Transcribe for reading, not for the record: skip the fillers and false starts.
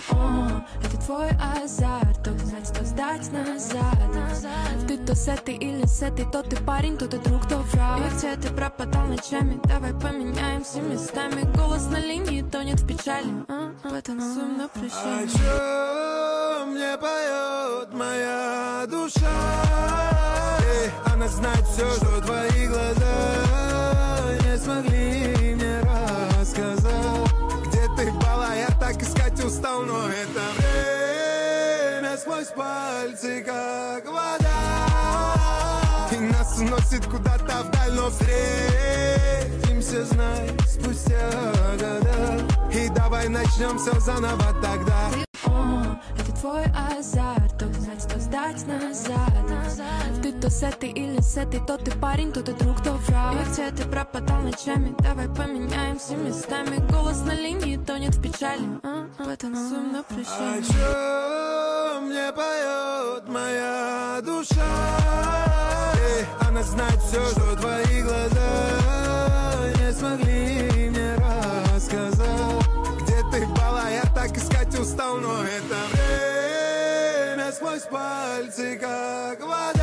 Это твой азарт, то взять, то сдать назад. Ты то с этой или с этой, то ты парень, то ты друг, то враг. И где ты пропадал ночами, давай поменяемся местами. Голос на линии тонет в печали, потанцуем на прощание. О чем мне поет моя душа? Она знает все, что твои глаза не смогли мне рассказать. Где ты была, я так искать устал, но это время сквозь пальцы, как вода. И нас уносит куда-то вдаль, но встретимся, знай, спустя года. И давай начнем все заново тогда. Это твой азарт, то взять, то сдать назад. Ты то с этой или с этой, то ты парень, то ты друг, то враг. И где ты пропадал ночами, давай поменяемся местами. Голос на линии тонет в печали, потанцуем на прощание. О чем мне поет моя душа? Она знает все, что твои глаза не смогли мне рассказать. Где ты была, я так искать устал, но это время сквозь пальцы, как вода.